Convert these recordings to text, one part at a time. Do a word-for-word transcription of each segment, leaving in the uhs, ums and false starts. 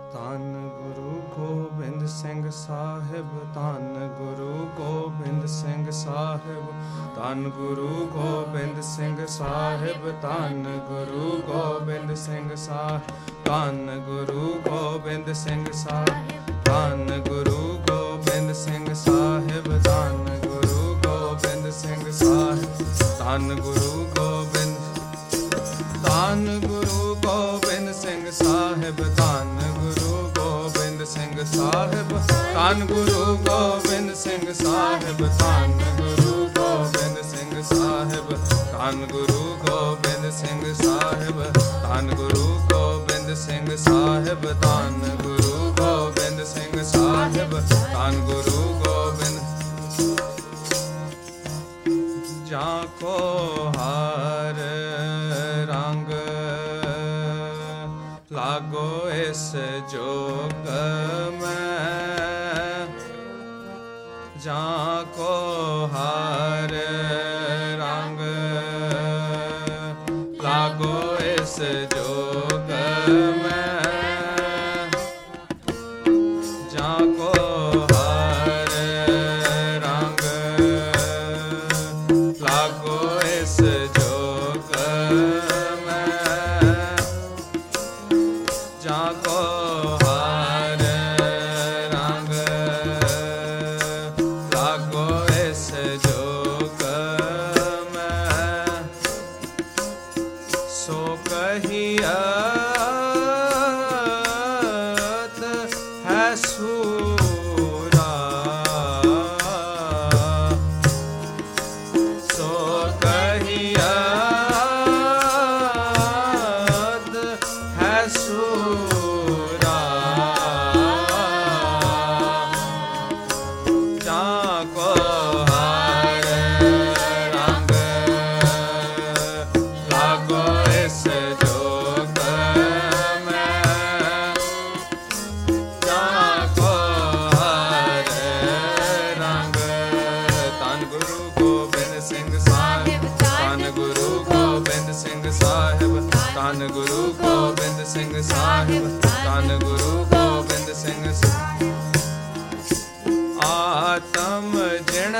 ਧੰਨ ਗੁਰੂ ਗੋਬਿੰਦ ਸਿੰਘ ਸਾਹਿਬ, ਧੰਨ ਗੁਰੂ ਗੋਬਿੰਦ ਸਿੰਘ ਸਾਹਿਬ, ਧੰਨ ਗੁਰੂ ਗੋਬਿੰਦ ਸਿੰਘ ਸਾਹਿਬ, ਧੰਨ ਗੁਰੂ ਗੋਬਿੰਦ ਸਿੰਘ ਸਾਹਿਬ, ਧੰਨ ਗੁਰੂ ਗੋਬਿੰਦ ਸਿੰਘ ਸਾਹਿਬ, ਧੰਨ ਗੁਰੂ ਗੋਬਿੰਦ ਸਿੰਘ ਸਾਹਿਬ, ਧੰਨ ਗੁਰੂ ਗੋਬਿੰਦ ਸਿੰਘ ਸਾਹਿਬ, ਧੰਨ ਗੁਰੂ ਗੋਬਿੰਦ, ਧੰਨ ਗੁਰੂ ਗੋਬਿੰਦ ਸਿੰਘ ਸਾਹਿਬ, ਧੰਨ ਗੁਰੂ ਗੋਬਿੰਦ ਸਿੰਘ ਸਾਹਿਬ, ਧੰਨ ਗੁਰੂ ਗੋਬਿੰਦ ਸਿੰਘ ਸਾਹਿਬ, ਧੰਨ ਗੁਰੂ ਗੋਬਿੰਦ ਸਿੰਘ ਸਾਹਿਬ, ਧੰਨ ਗੁਰੂ ਗੋਬਿੰਦ ਸਿੰਘ ਸਾਹਿਬ, ਧੰਨ ਗੁਰੂ ਗੋਬਿੰਦ ਸਿੰਘ ਸਾਹਿਬ, ਧੰਨ ਗੁਰੂ ਗੋਬਿੰਦ ਸਿੰਘ ਸਾਹਿਬ, ਧੰਨ ਗੁਰੂ ਗੋਬਿੰਦ, ਜਾਂ ਕੋ ਹਰ ਰੰਗ लागो इस जोग में, जाको हर रंग लागो इस जोग में, जाको हर रंग लागो इस जोग में, जाको हर रंग लागो इस जोग में, सो कहियत है सूरा, सो कहियत है सूरा, जाको हर रंग लागो इस जोग में, जाको हर रंग, धन गुरु गोबिंद सिंह साहिब, धन गुरु गोबिंद सिंह साहिब, धन गुरु गोबिंद सिंह साहिब, धन गुरु गोबिंद सिंह साहिब, आत्म जिण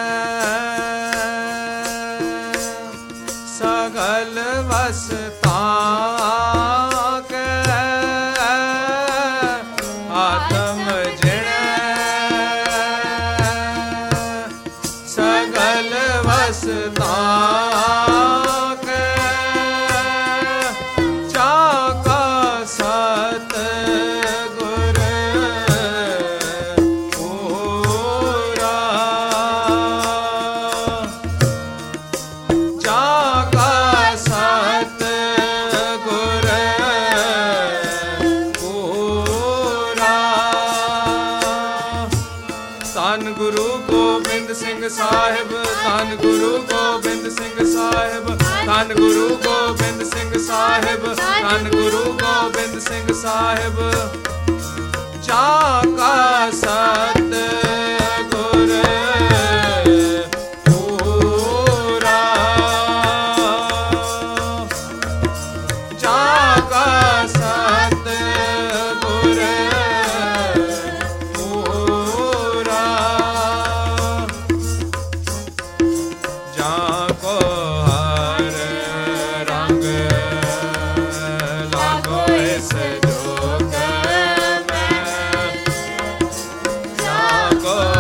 सगल वसता के, आत्म जिण सगल वसता के, चाका सत गुर पूरा, चाका सत गुर पूरा, धन गुरु गोबिंद सिंह साहिब, धन गुरु गोबिंद सिंह साहिब, धन गुरु गोबिंद सिंह साहिब, धन गुरु गोबिंद सिंह साहिब, चाका सत गुर पूरा, चाका सत गुर पूरा, जाको हर रंग लागो इस जोग में, जाको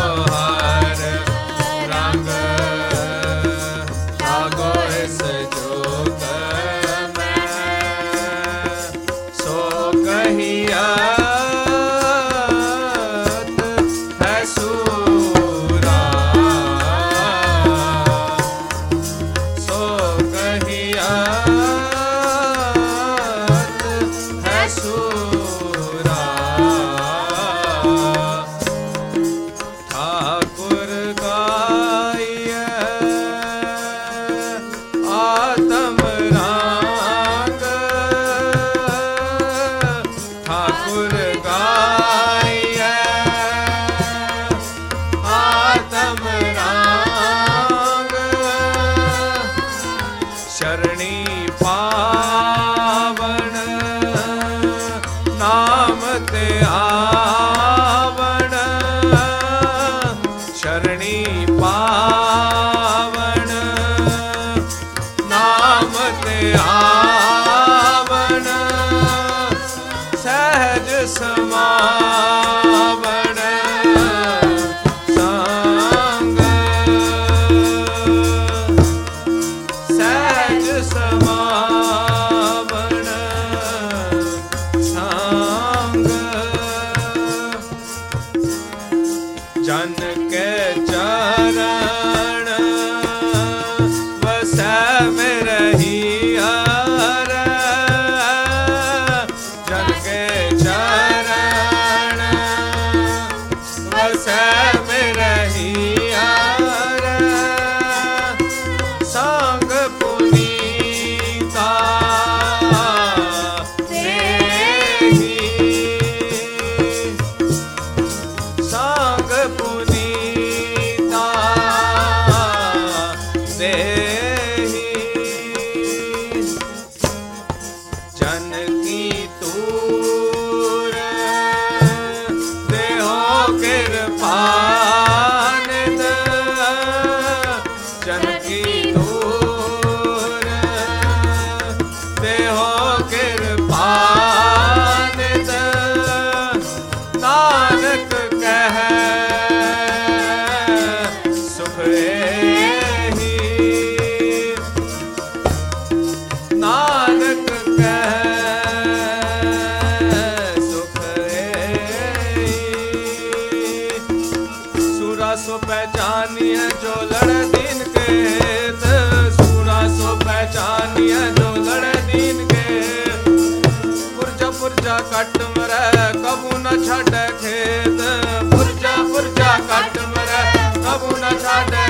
ਪੁਰਜਾ ਕੱਟ ਮਰੈ ਕਬੂ ਨ ਛਾੜੈ ਖੇਤ ਪੁਰਜਾ ਪੁਰਜਾ ਕੱਟ ਮਰੈ ਕਬੂ ਨ ਛਾੜੈ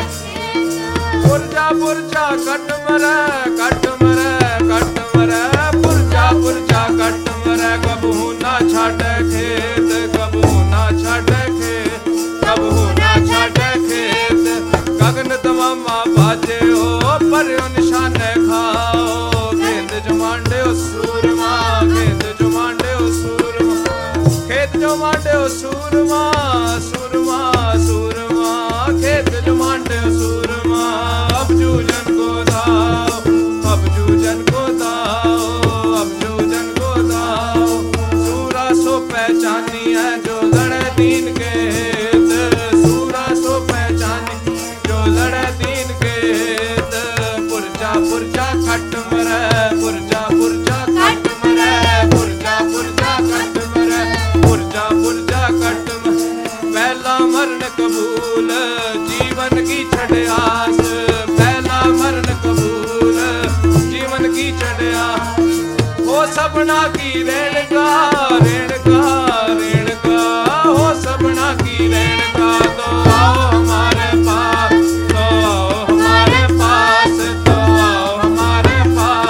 ਪੁਰਜਾ ਪੁਰਜਾ ਕੱਟ ਮਰੈ ਕੱਟ ਮਰੈ ਕੱਟ ਮਰੈ ਪੁਰਜਾ ਪੁਰਜਾ ਕੱਟ ਮਰੈ ਕਬੂ ਨ ਛਾੜੈ ਖੇਤ ਕਬੂ ਨ ਛਾੜੈ ਖੇਤ ਕਬੂ ਨ ਛਾੜੈ ਖੇਤ ਗਗਨ ਤਮਾਮਾ ਬਾਜਿਓ ਪਰਿਓ ਨਿਸ਼ਾਨੇ ਖਾਓ ਖੇਤ ਜੋ ਮਾਂਡਿਓ ਸੂਰਮਾ ਖੇਤ ਜੋ ਮਾਂਡਿਓ ਸੂਰਮਾ ਖੇਤ ਜੋ ਮਾਂਡਿਓ ਸੂਰਮਾ ਸੂਰਮਾ ਸੂਰਮਾ ਖੇਤ ਜੋ ਮਾਂਡਿਓ ਸੂਰਮਾ ਅਬ ਜੂਜਨ ਕੋ ਦਾਓ ਅਬ ਜੂਜਨ ਕੋ ਦਾਓ ਅਬ ਜੂਜਨ ਕੋ ਦਾਓ ਸੂਰਾ ਸੋ ਪਹਿਚਾਨੀਐ ਜੋ ਲੜੈ ਦੀਨ ਕੇ ਹਿਤ ਸੂਰਾ ਸੋ ਪਹਿਚਾਨੀ ਜੋ ਲੜੈ ਦੀਨ ਕੇ ਹਿਤ ਪੁਰਜਾ ਪੁਰਜਾ ਕੱਟ ਮਰੈ ਪੁਰਜਾ ਪੁਰਜਾ ਕੱਟ ਮਰੈ ਪੁਰਜਾ ਪੁਰਜਾ ਕੱਟ ਮਰੈ ਪੁਰਜਾ ਪੁਰਜਾ ਕੱਟ ਪਹਿਲਾ ਮਰਨ ਕਬੂਲ ਜੀਵਨ ਕੀ ਛੜਿਆਸ ਪਹਿਲਾ ਮਰਨ ਕਬੂਲ ਜੀਵਨ ਕੀ ਛੜਿਆ ਹੋ ਸਭਨਾ ਕੀ ਰੇਣਕਾ ਰੇਣਕਾ ਰੇਣਕਾ ਹੋ ਸਭਨਾ ਕੀ ਰੇਣਕਾ ਤੋ ਆਓ ਹਮਾਰੇ ਪਾਸ ਤੋ ਆਓ ਹਮਾਰੇ ਪਾਸ ਤੋ ਆਓ ਹਮਾਰੇ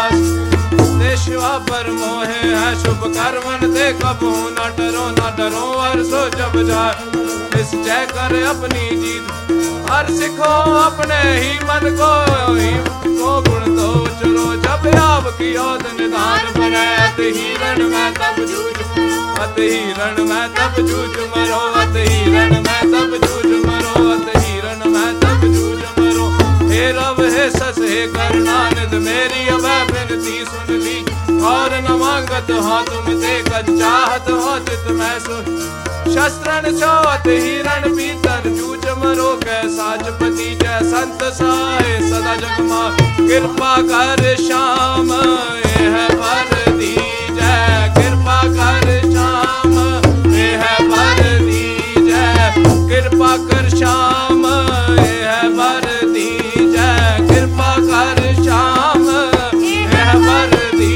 ਪਾਸ ਦੇਸ਼ਵਾ ਪਰ मोहे है शुभ कर्मन ते कबू न डरो न डरो हर सो जब जाए निश्चय कर अपनी जीत हर सिखो अपने ही मन को ही को गुण तो चलो जब आप की ओद निदान बने अत हिरण में तब जूझ अत हिरण में तब जूझ मरो अत हिरण में तब जूझ मरो अत हिरण में तब जूझ मरो हे रब हे सस हे करुणानिध मेरी अब विनती सुन ली और न मांगत हो तुम ते कद चाहत हो चित मैं सो शस्त्रन सोत हिरण भीतर जूझ मरो कै साजपति जय संत साहे सदा जग मा कृपा कर श्याम यह वर दीजै कृपा कर श्याम यह वर दीजै कृपा कर श्याम यह वर दीजै कृपा कर श्याम यह वर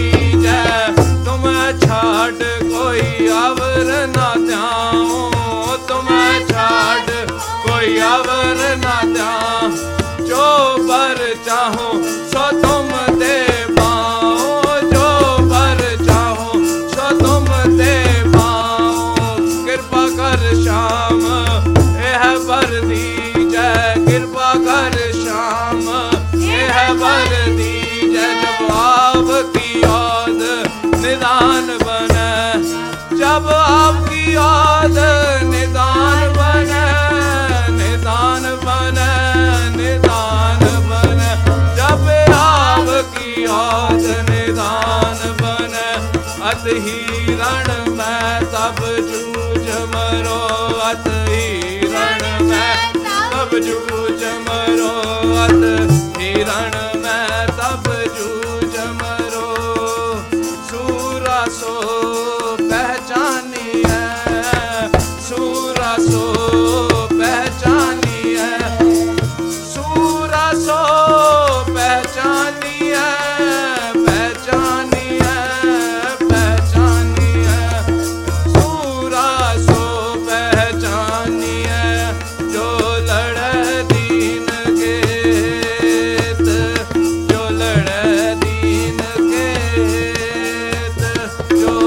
छाड़ कोई अवर ना त्याओ तुम्हें छाड़ कोई अवर ना त्याओ जो बर चाहो सो तुम दे पाओ जो बर चाहो सो तुम दे पाओ कृपा कर श्याम यह बर दीजै कृपा कर श्याम यह बर दीजै जब आप की ओद निदान बने जब आपकी याद निदान बने निदान बने निदान बने जब आपकी याद निदान बने अत हिरण में तब जूझ मरो अत हिरण में तब जूझ मरो अत हिरण में तब जूझ मरो सूरा सो पहचानी है सूरा सो पहचानी है सूरा सो पहचानी है पहचानी है पहचानी है सूरा सो पहचानी है जो लड़े दीन के हित जो लड़े दीन के हित जो